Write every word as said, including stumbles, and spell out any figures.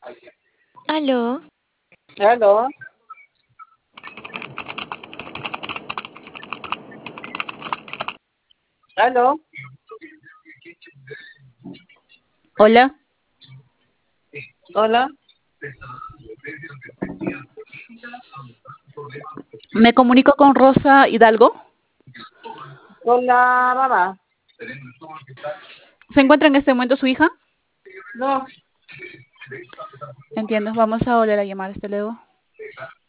Aló, Aló, aló, Hola, hola, me comunico con Rosa Hidalgo. hola, mamá. ¿Se encuentra en este momento su hija? No, Entiendo, vamos a volver a llamar, hasta luego.